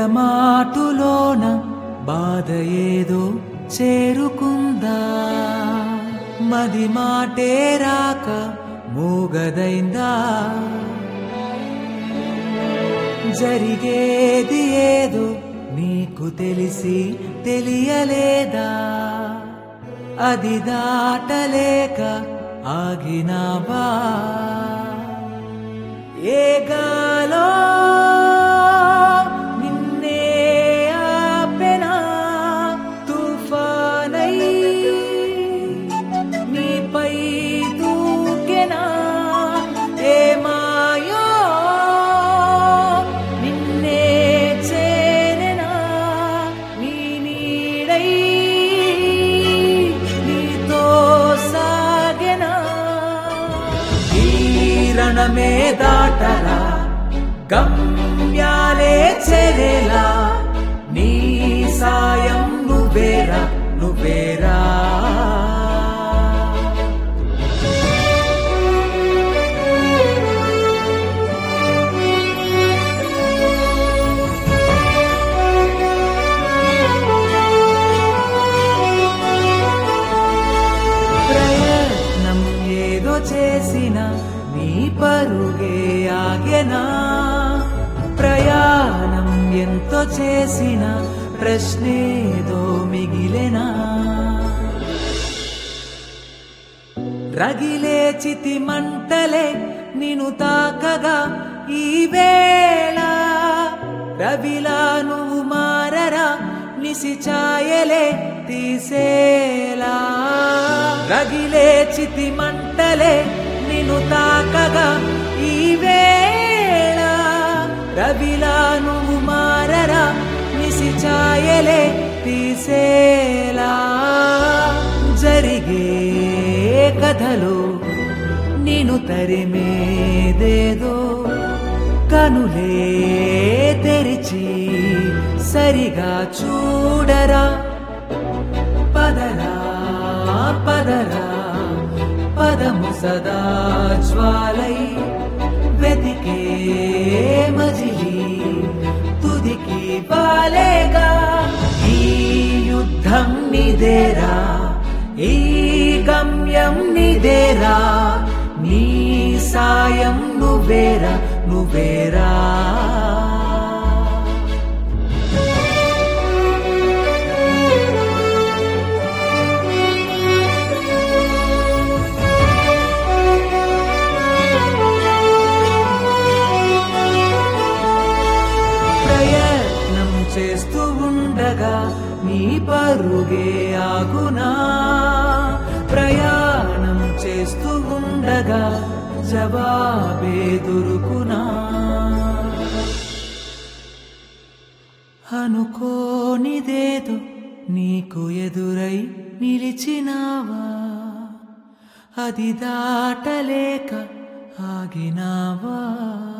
ఎడమాటులోన బాధ ఏదో చేరుకుందా, మది మాటే రాక మూగదైందా, జరిగేది ఏదో నీకు తెలిసి తెలియలేదా, అది దాటలేక ఆగినావా, ఏ గాలో నిన్నే ఆపెనా తుఫానై నీపై దూకెనా, ఏ మాయో నిన్నే చేరెనా, నీ నీడై నీతో సాగెనా, ఈ రణమే దాటరా గమ్యాలే చెరేలా, నీ సాయం నువ్వేరా నువ్వేరా. ప్రయత్నం ఏదో చేసిన నీ పరుగే ఆగెనా, ప్రయాణం ఎంతో చేసిన ప్రశ్నేదో మిగిలెనా, రగిలే చితి మంటలే నిన్ను తాకగా ఈ వేళ, రవిలా నువ్వు మారరా నిసి ఛాయలే తీసేలా, రగిలే చితి మంటలే నిన్ను తాకగా ఈ వేళ, రవిలా నువ్వు మారరా నిసి ఛాయలే తీసేలా, జరిగే కథలో నిన్ను తరిమేదేదో కనులే తెరిచి సరిగా చూడరా, పదరా పదరా పదము సదా జ్వాలై వెతికే మజిలీ తుదికి బాలేగా, ఈ యుద్ధం నిదేరా ఈ గమ్యం నిదేరా, నీ సాయం నువ్వేరా నువ్వేరా. ప్రయత్నం చేస్తూ ఉండగా నీ పరుగే ఆగునా, ప్రయాణం చేస్తూ ఉండగా జవాబే దొరుకునా, అనుకోనిదేదో నీకు ఎదురై నిలిచినావా, అది దాటలేక ఆగినావా.